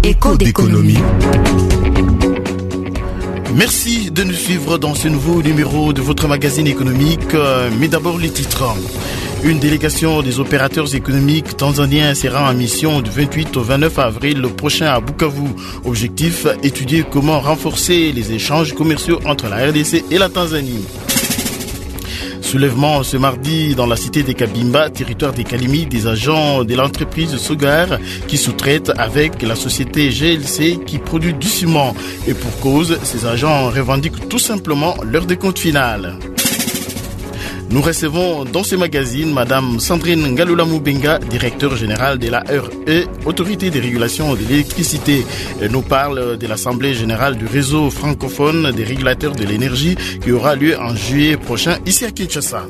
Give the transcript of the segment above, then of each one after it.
Écho d'économie. Merci de nous suivre dans ce nouveau numéro de votre magazine économique. Mais d'abord les titres. Une délégation des opérateurs économiques tanzaniens sera en mission du 28 au 29 avril prochain à Bukavu. Objectif, étudier comment renforcer les échanges commerciaux entre la RDC et la Tanzanie. Soulèvement ce mardi dans la cité des Kabimba, territoire des Kalimi, des agents de l'entreprise Sogar qui sous-traite avec la société GLC qui produit du ciment. Et pour cause, ces agents revendiquent tout simplement leur décompte final. Nous recevons dans ce magazine Madame Sandrine Ngalula-Moubenga, directeur général de la RE, Autorité de régulation de l'électricité. Elle nous parle de l'Assemblée générale du réseau francophone des régulateurs de l'énergie qui aura lieu en juillet prochain ici à Kinshasa.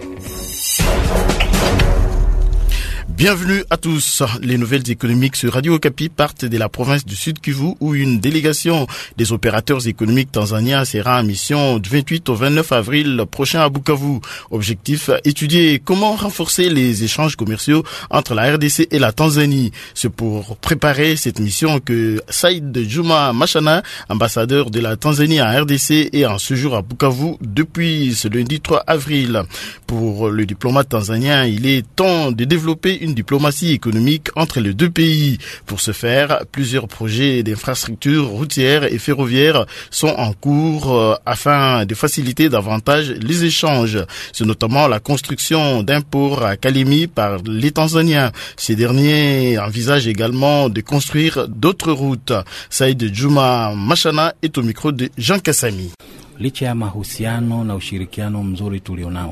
Bienvenue à tous. Les nouvelles économiques sur Radio Okapi partent de la province du Sud Kivu où une délégation des opérateurs économiques tanzaniens sera en mission du 28 au 29 avril prochain à Bukavu. Objectif, étudier comment renforcer les échanges commerciaux entre la RDC et la Tanzanie. C'est pour préparer cette mission que Saïd Juma Machana, ambassadeur de la Tanzanie en RDC, est en séjour à Bukavu depuis ce lundi 3 avril. Pour le diplomate tanzanien, il est temps de développer une diplomatie économique entre les deux pays. Pour ce faire, plusieurs projets d'infrastructures routières et ferroviaires sont en cours afin de faciliter davantage les échanges. C'est notamment la construction d'un port à Kalemi par les Tanzaniens. Ces derniers envisagent également de construire d'autres routes. Saïd Juma Machana est au micro de Jean Kassami. Licha ya mahusiano na ushirikiano mzuri tulionao.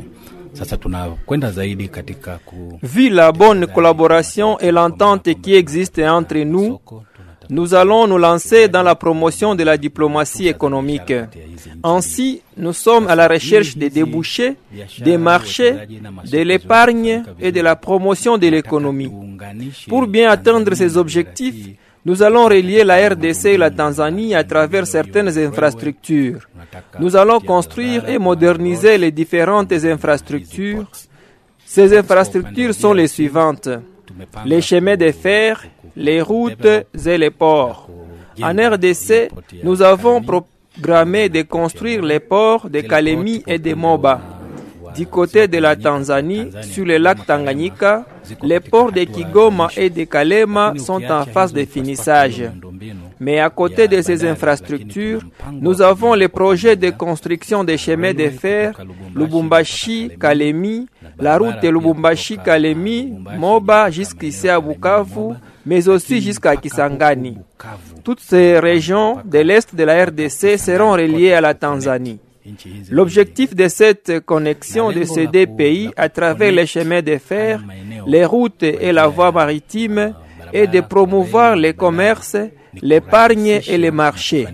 Vu la bonne collaboration et l'entente qui existe entre nous, nous allons nous lancer dans la promotion de la diplomatie économique. Ainsi, nous sommes à la recherche des débouchés, des marchés, de l'épargne et de la promotion de l'économie. Pour bien atteindre ces objectifs, nous allons relier la RDC et la Tanzanie à travers certaines infrastructures. Nous allons construire et moderniser les différentes infrastructures. Ces infrastructures sont les suivantes: les chemins de fer, les routes et les ports. En RDC, nous avons programmé de construire les ports de Kalemi et de Moba. Du côté de la Tanzanie, sur le lac Tanganyika, les ports de Kigoma et de Kalema sont en phase de finissage. Mais à côté de ces infrastructures, nous avons les projets de construction des chemins de fer Lubumbashi-Kalemi, la route de Lubumbashi-Kalemi, Moba jusqu'ici à Bukavu, mais aussi jusqu'à Kisangani. Toutes ces régions de l'Est de la RDC seront reliées à la Tanzanie. L'objectif de cette connexion de ces deux pays à travers les chemins de fer, les routes et la voie maritime est de promouvoir le commerce, l'épargne et les marchés.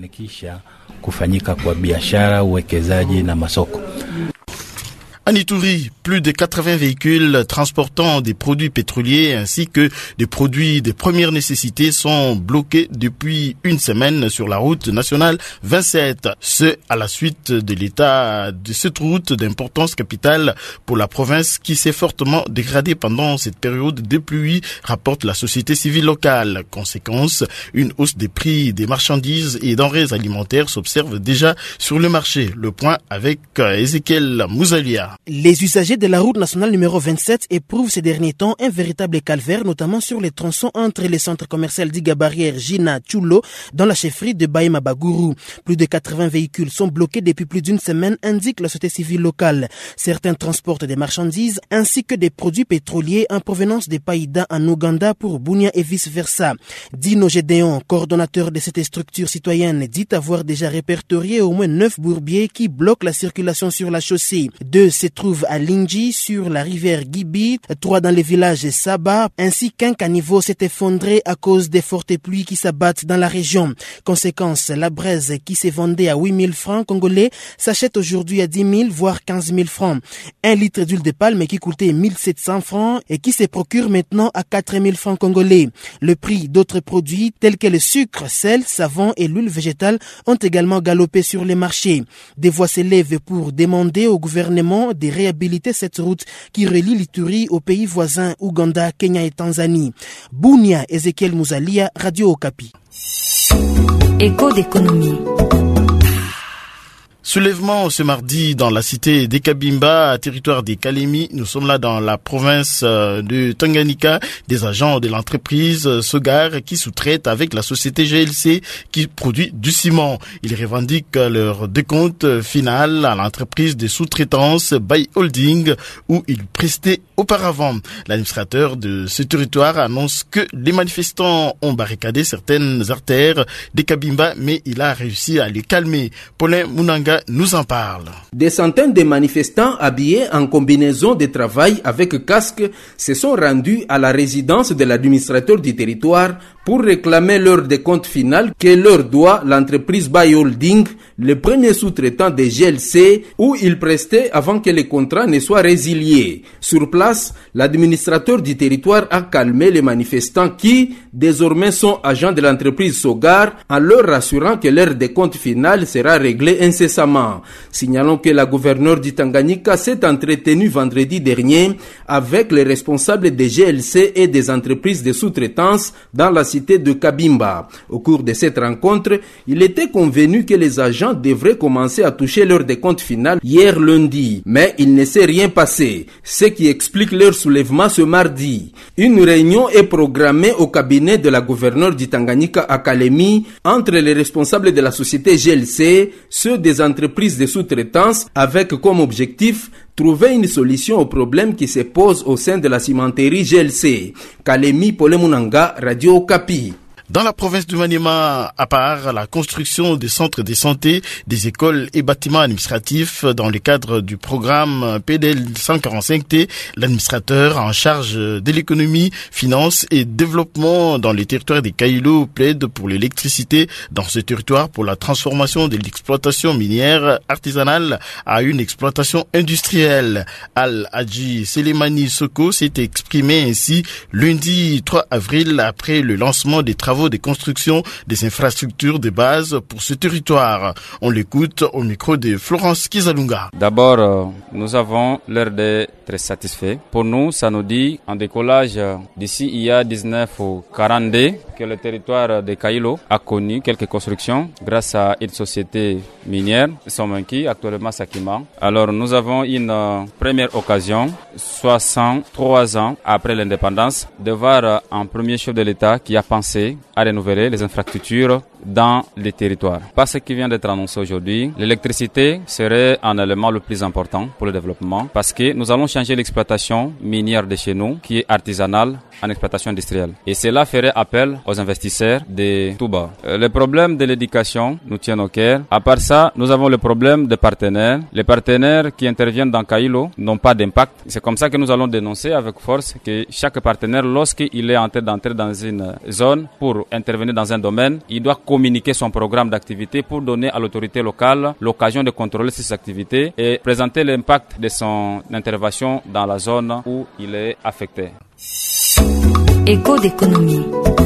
En Ituri, plus de 80 véhicules transportant des produits pétroliers ainsi que des produits de première nécessité sont bloqués depuis une semaine sur la route nationale 27. Ce, à la suite de l'état de cette route d'importance capitale pour la province qui s'est fortement dégradée pendant cette période de pluie, rapporte la société civile locale. Conséquence, une hausse des prix des marchandises et denrées alimentaires s'observe déjà sur le marché. Le point avec Ezekiel Mouzalia. Les usagers de la route nationale numéro 27 éprouvent ces derniers temps un véritable calvaire, notamment sur les tronçons entre les centres commerciaux d'Iga Barrière, Jina, Chulo, dans la chefferie de Baïma Baguru. Plus de 80 véhicules sont bloqués depuis plus d'une semaine, indique la société civile locale. Certains transportent des marchandises ainsi que des produits pétroliers en provenance des Païda en Ouganda pour Bunia et vice-versa. Dino Gédéon, coordonnateur de cette structure citoyenne, dit avoir déjà répertorié au moins 9 bourbiers qui bloquent la circulation sur la chaussée. 2 se trouvent à Linji, sur la rivière Gibi, 3 dans les villages Saba, ainsi qu'un caniveau s'est effondré à cause des fortes pluies qui s'abattent dans la région. Conséquence, la braise qui s'est vendue à 8 000 francs congolais s'achète aujourd'hui à 10 000 voire 15 000 francs. 1 litre d'huile de palme qui coûtait 1 700 francs et qui se procure maintenant à 4 000 francs congolais. Le prix d'autres produits tels que le sucre, sel, savon et l'huile végétale ont également galopé sur les marchés. Des voix s'élèvent pour demander au gouvernement de réhabiliter cette route qui relie l'Ituri aux pays voisins Ouganda, Kenya et Tanzanie. Bunia, Ezekiel Mouzalia, Radio Okapi. Écho d'économie. Soulèvement ce mardi dans la cité d'Ekabimba, territoire des Kalemi. Nous sommes là dans la province de Tanganyika. Des agents de l'entreprise Sogar qui sous-traitent avec la société GLC qui produit du ciment. Ils revendiquent leur décompte final à l'entreprise de sous-traitance Bay Holding où ils prestaient auparavant. L'administrateur de ce territoire annonce que les manifestants ont barricadé certaines artères d'Ekabimba, mais il a réussi à les calmer. Paulin Munanga nous en parle. Des centaines de manifestants habillés en combinaison de travail avec casque se sont rendus à la résidence de l'administrateur du territoire pour réclamer leur décompte final que leur doit l'entreprise Bay Holding, le premier sous-traitant des GLC, où ils prestaient avant que le contrat ne soit résilié. Sur place, l'administrateur du territoire a calmé les manifestants qui, désormais, sont agents de l'entreprise Sogar, en leur rassurant que leur décompte final sera réglé incessamment. Signalons que la gouverneure du Tanganyika s'est entretenue vendredi dernier avec les responsables des GLC et des entreprises de sous-traitance dans la cité de Kabimba. Au cours de cette rencontre, il était convenu que les agents devraient commencer à toucher leur décompte final hier lundi, mais il ne s'est rien passé, ce qui explique leur soulèvement ce mardi. Une réunion est programmée au cabinet de la gouverneure du Tanganyika à Kalemi entre les responsables de la société GLC, ceux des entreprises de sous-traitance, avec comme objectif trouver une solution au problème qui se pose au sein de la cimenterie GLC. Kalemi, Paulin Munanga, Radio Okapi. Dans la province du Maniema, à part la construction des centres de santé, des écoles et bâtiments administratifs dans le cadre du programme PDL 145T, l'administrateur en charge de l'économie, finance et développement dans les territoires des Kailo plaide pour l'électricité dans ce territoire pour la transformation de l'exploitation minière artisanale à une exploitation industrielle. Al-Hadji Selemani Soko s'est exprimé ainsi lundi 3 avril après le lancement des travaux de construction des infrastructures de base pour ce territoire. On l'écoute au micro de Florence Kizalunga. D'abord, nous avons l'air d'être très satisfaits. Pour nous, ça nous dit en décollage d'ici il y a 19 ou 42 que le territoire de Kailo a connu quelques constructions grâce à une société minière, Somanki, actuellement Sakima. Alors nous avons une première occasion, 63 ans après l'indépendance, de voir un premier chef de l'État qui a pensé à renouveler les infrastructures dans les territoires. Par ce qui vient d'être annoncé aujourd'hui, l'électricité serait un élément le plus important pour le développement parce que nous allons changer l'exploitation minière de chez nous, qui est artisanale, en exploitation industrielle. Et cela ferait appel aux investisseurs de tout bas. Le problème de l'éducation nous tient au cœur. À part ça, nous avons le problème des partenaires. Les partenaires qui interviennent dans Kailo n'ont pas d'impact. C'est comme ça que nous allons dénoncer avec force que chaque partenaire, lorsqu'il est en train d'entrer dans une zone pour intervenir dans un domaine, il doit communiquer son programme d'activité pour donner à l'autorité locale l'occasion de contrôler ses activités et présenter l'impact de son intervention dans la zone où il est affecté. Écho d'économie.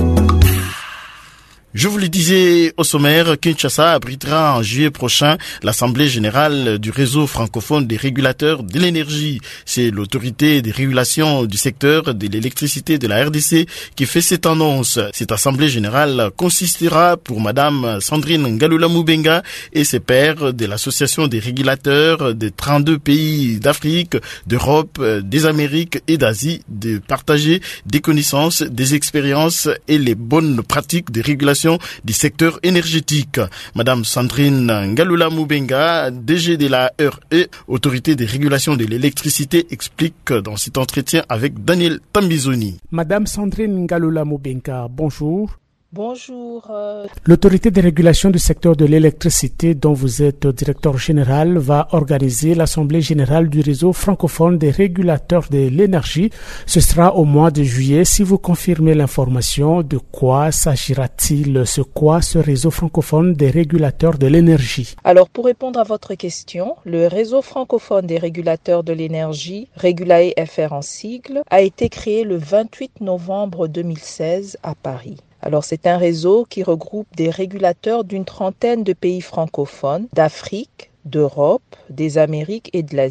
Je vous le disais au sommaire, Kinshasa abritera en juillet prochain l'Assemblée générale du réseau francophone des régulateurs de l'énergie. C'est l'autorité des régulations du secteur de l'électricité de la RDC qui fait cette annonce. Cette Assemblée générale consistera pour Madame Sandrine Ngalula Moubenga et ses pairs de l'Association des régulateurs de 32 pays d'Afrique, d'Europe, des Amériques et d'Asie de partager des connaissances, des expériences et les bonnes pratiques de régulation du secteur énergétique. Madame Sandrine Ngalula Moubenga, DG de la RE, autorité des régulations de l'électricité, explique dans cet entretien avec Daniel Tambizoni. Madame Sandrine Ngalula Moubenga, bonjour. Bonjour. L'autorité de régulation du secteur de l'électricité dont vous êtes directeur général va organiser l'Assemblée générale du réseau francophone des régulateurs de l'énergie. Ce sera au mois de juillet. Si vous confirmez l'information, de quoi s'agira-t-il? C'est quoi ce réseau francophone des régulateurs de l'énergie? Alors, pour répondre à votre question, le réseau francophone des régulateurs de l'énergie, Régulae FR en sigle, a été créé le 28 novembre 2016 à Paris. Alors, c'est un réseau qui regroupe des régulateurs d'une trentaine de pays francophones, d'Afrique, d'Europe, des Amériques et de l'Asie.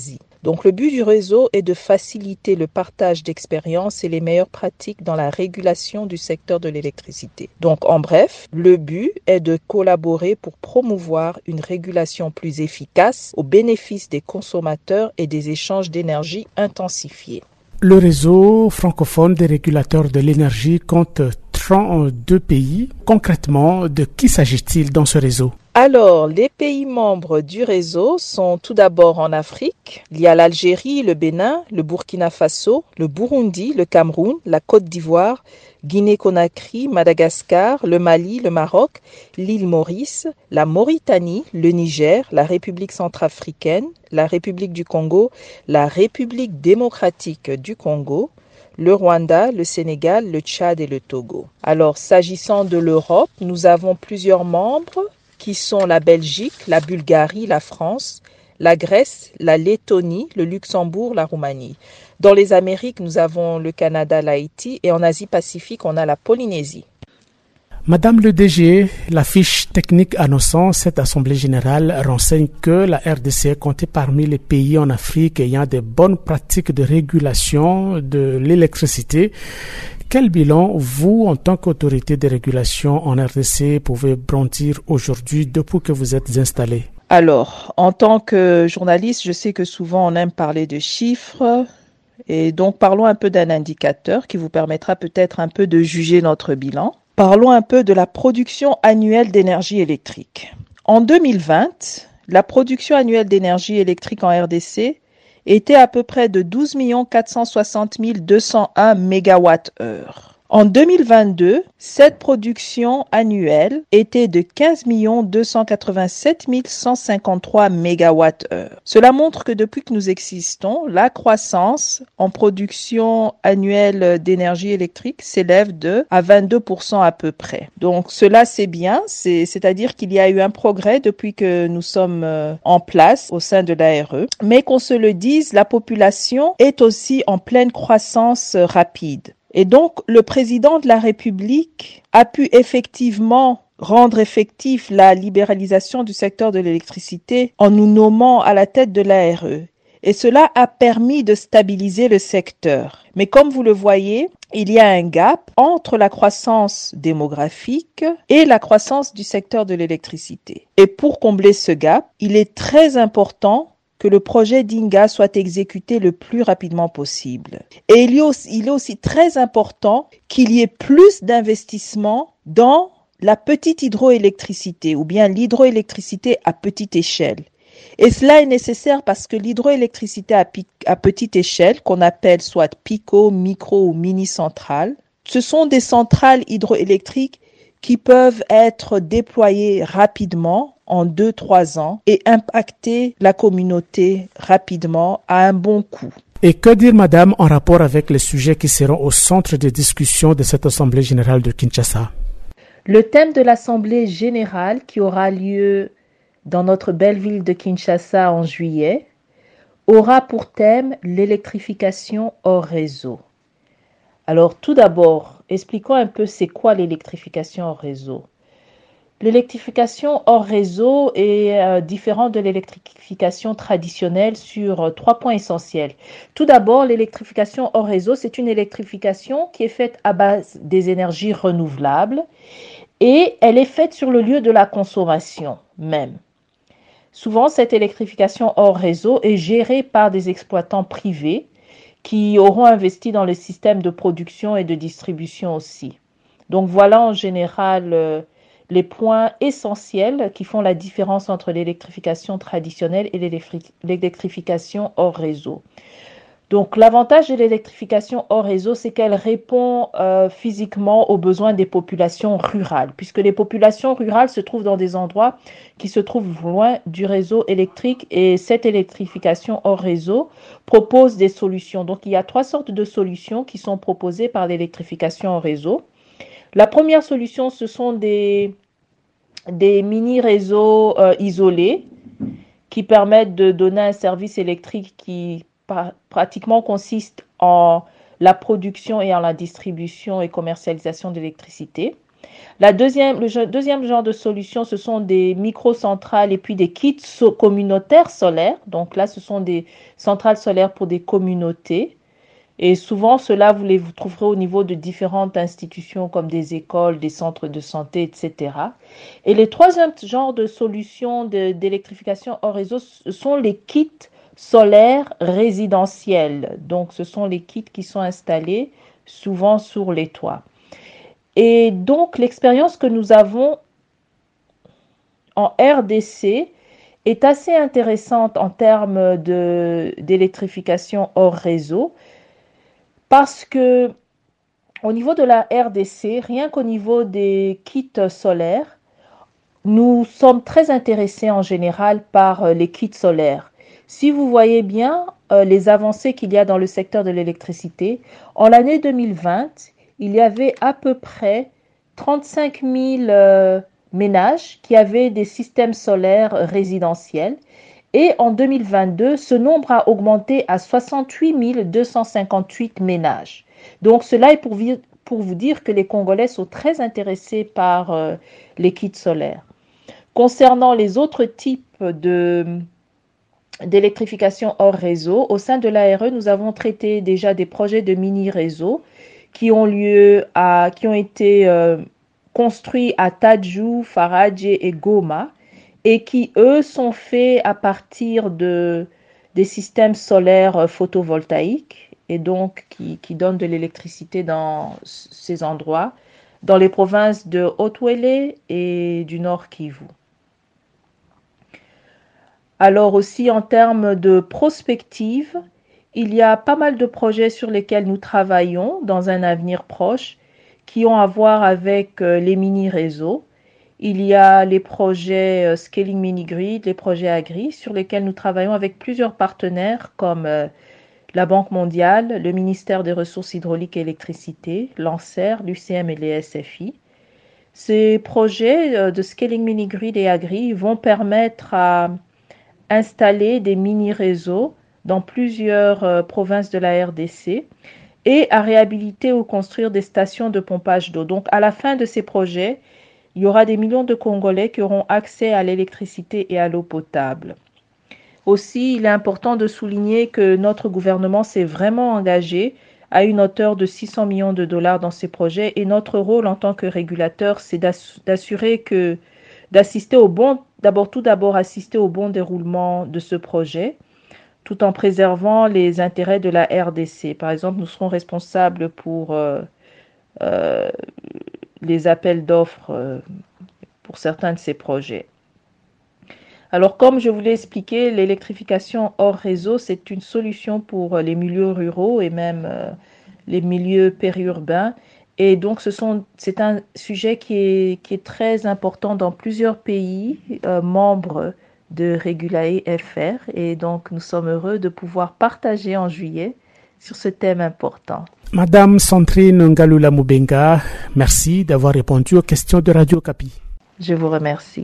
Donc le but du réseau est de faciliter le partage d'expériences et les meilleures pratiques dans la régulation du secteur de l'électricité. Donc en bref, le but est de collaborer pour promouvoir une régulation plus efficace au bénéfice des consommateurs et des échanges d'énergie intensifiés. Le réseau francophone des régulateurs de l'énergie compte 32 pays. Concrètement, de qui s'agit-il dans ce réseau ? Alors, les pays membres du réseau sont tout d'abord en Afrique. Il y a l'Algérie, le Bénin, le Burkina Faso, le Burundi, le Cameroun, la Côte d'Ivoire, Guinée-Conakry, Madagascar, le Mali, le Maroc, l'île Maurice, la Mauritanie, le Niger, la République centrafricaine, la République du Congo, la République démocratique du Congo, le Rwanda, le Sénégal, le Tchad et le Togo. Alors, s'agissant de l'Europe, nous avons plusieurs membres qui sont la Belgique, la Bulgarie, la France, la Grèce, la Lettonie, le Luxembourg, la Roumanie. Dans les Amériques, nous avons le Canada, l'Haïti et en Asie-Pacifique, on a la Polynésie. Madame le DG, la fiche technique annonçant cette Assemblée générale renseigne que la RDC est comptée parmi les pays en Afrique ayant de bonnes pratiques de régulation de l'électricité. Quel bilan, vous, en tant qu'autorité de régulation en RDC, pouvez brandir aujourd'hui depuis que vous êtes installé? Alors, en tant que journaliste, je sais que souvent on aime parler de chiffres. Et donc, parlons un peu d'un indicateur qui vous permettra peut-être un peu de juger notre bilan. Parlons un peu de la production annuelle d'énergie électrique. En 2020, la production annuelle d'énergie électrique en RDC était à peu près de 12 460 201 MWh. En 2022, cette production annuelle était de 15 287 153 MWh. Cela montre que depuis que nous existons, la croissance en production annuelle d'énergie électrique s'élève à 22% à peu près. Donc cela c'est bien, c'est-à-dire qu'il y a eu un progrès depuis que nous sommes en place au sein de l'ARE. Mais qu'on se le dise, la population est aussi en pleine croissance rapide. Et donc, le président de la République a pu effectivement rendre effectif la libéralisation du secteur de l'électricité en nous nommant à la tête de l'ARE. Et cela a permis de stabiliser le secteur. Mais comme vous le voyez, il y a un gap entre la croissance démographique et la croissance du secteur de l'électricité. Et pour combler ce gap, il est très important que le projet d'Inga soit exécuté le plus rapidement possible. Et il est aussi très important qu'il y ait plus d'investissements dans la petite hydroélectricité ou bien l'hydroélectricité à petite échelle. Et cela est nécessaire parce que l'hydroélectricité à petite échelle, qu'on appelle soit pico, micro ou mini-centrales, ce sont des centrales hydroélectriques qui peuvent être déployées rapidement en 2-3 ans et impacter la communauté rapidement à un bon coût. Et que dire, madame, en rapport avec les sujets qui seront au centre des discussions de cette Assemblée générale de Kinshasa? Le thème de l'Assemblée générale qui aura lieu dans notre belle ville de Kinshasa en juillet aura pour thème l'électrification hors réseau. Alors tout d'abord, expliquons un peu c'est quoi l'électrification hors réseau. L'électrification hors réseau est différente de l'électrification traditionnelle sur 3 points essentiels. Tout d'abord, l'électrification hors réseau, c'est une électrification qui est faite à base des énergies renouvelables et elle est faite sur le lieu de la consommation même. Souvent, cette électrification hors réseau est gérée par des exploitants privés qui auront investi dans le système de production et de distribution aussi. Donc voilà en général les points essentiels qui font la différence entre l'électrification traditionnelle et l'électrification hors réseau. Donc l'avantage de l'électrification hors réseau, c'est qu'elle répond physiquement aux besoins des populations rurales, puisque les populations rurales se trouvent dans des endroits qui se trouvent loin du réseau électrique et cette électrification hors réseau propose des solutions. Donc il y a 3 sortes de solutions qui sont proposées par l'électrification hors réseau. La première solution, ce sont des mini-réseaux isolés qui permettent de donner un service électrique qui pratiquement consiste en la production et en la distribution et commercialisation d'électricité. Le deuxième genre de solution, ce sont des microcentrales et puis des kits communautaires solaires. Donc là, ce sont des centrales solaires pour des communautés. Et souvent, cela, vous trouverez au niveau de différentes institutions comme des écoles, des centres de santé, etc. Et les troisième genre de solutions d'électrification hors réseau, ce sont les kits solaires résidentiels. Donc, ce sont les kits qui sont installés souvent sur les toits. Et donc, l'expérience que nous avons en RDC est assez intéressante en termes d'électrification hors réseau parce que au niveau de la RDC, rien qu'au niveau des kits solaires, nous sommes très intéressés en général par les kits solaires. Si vous voyez bien les avancées qu'il y a dans le secteur de l'électricité, en l'année 2020, il y avait à peu près 35 000 ménages qui avaient des systèmes solaires résidentiels. Et en 2022, ce nombre a augmenté à 68 258 ménages. Donc cela est pour vous dire que les Congolais sont très intéressés par les kits solaires. Concernant les autres types d'électrification hors réseau, au sein de l'ARE, nous avons traité déjà des projets de mini-réseaux qui ont été construits à Tadjou, Faradje et Goma et qui, eux, sont faits à partir des systèmes solaires photovoltaïques et donc qui donnent de l'électricité dans ces endroits, dans les provinces de Haut-Ouélé et du Nord Kivu. Alors aussi, en termes de prospective, il y a pas mal de projets sur lesquels nous travaillons dans un avenir proche qui ont à voir avec les mini-réseaux. Il y a les projets Scaling Mini-Grid, les projets Agri, sur lesquels nous travaillons avec plusieurs partenaires comme la Banque mondiale, le ministère des Ressources hydrauliques et électricité, l'ANSER, l'UCM et les SFI. Ces projets de Scaling Mini-Grid et Agri vont permettre à installer des mini-réseaux dans plusieurs provinces de la RDC et à réhabiliter ou construire des stations de pompage d'eau. Donc, à la fin de ces projets, il y aura des millions de Congolais qui auront accès à l'électricité et à l'eau potable. Aussi, il est important de souligner que notre gouvernement s'est vraiment engagé à une hauteur de 600 millions de dollars dans ces projets et notre rôle en tant que régulateur, c'est d'assister assister au bon déroulement de ce projet, tout en préservant les intérêts de la RDC. Par exemple, nous serons responsables pour les appels d'offres pour certains de ces projets. Alors, comme je vous l'ai expliqué, l'électrification hors réseau, c'est une solution pour les milieux ruraux et même les milieux périurbains. Et donc, c'est un sujet qui est très important dans plusieurs pays membres de Regulae FR. Et donc, nous sommes heureux de pouvoir partager en juillet sur ce thème important. Madame Sandrine Ngalula Mubenga, merci d'avoir répondu aux questions de Radio Okapi. Je vous remercie.